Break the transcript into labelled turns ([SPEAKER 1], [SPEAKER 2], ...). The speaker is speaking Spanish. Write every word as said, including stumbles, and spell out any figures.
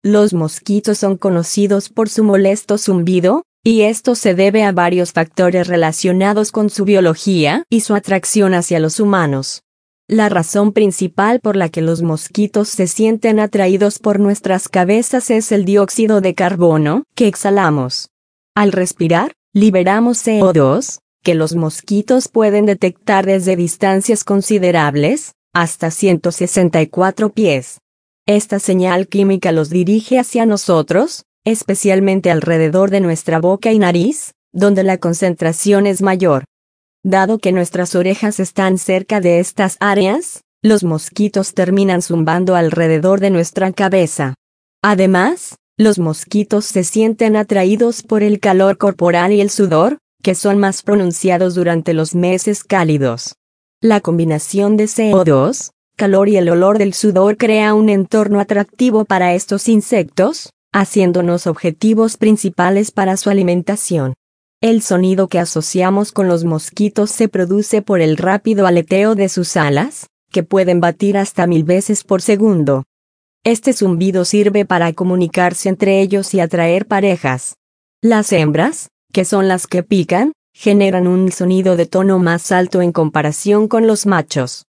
[SPEAKER 1] Los mosquitos son conocidos por su molesto zumbido, y esto se debe a varios factores relacionados con su biología y su atracción hacia los humanos. La razón principal por la que los mosquitos se sienten atraídos por nuestras cabezas es el dióxido de carbono que exhalamos. Al respirar, liberamos C O dos, que los mosquitos pueden detectar desde distancias considerables, hasta ciento sesenta y cuatro pies. Esta señal química los dirige hacia nosotros, especialmente alrededor de nuestra boca y nariz, donde la concentración es mayor. Dado que nuestras orejas están cerca de estas áreas, los mosquitos terminan zumbando alrededor de nuestra cabeza. Además, los mosquitos se sienten atraídos por el calor corporal y el sudor, que son más pronunciados durante los meses cálidos. La combinación de C O dos, calor y el olor del sudor crea un entorno atractivo para estos insectos, haciéndonos objetivos principales para su alimentación. El sonido que asociamos con los mosquitos se produce por el rápido aleteo de sus alas, que pueden batir hasta mil veces por segundo. Este zumbido sirve para comunicarse entre ellos y atraer parejas. Las hembras, que son las que pican, generan un sonido de tono más alto en comparación con los machos.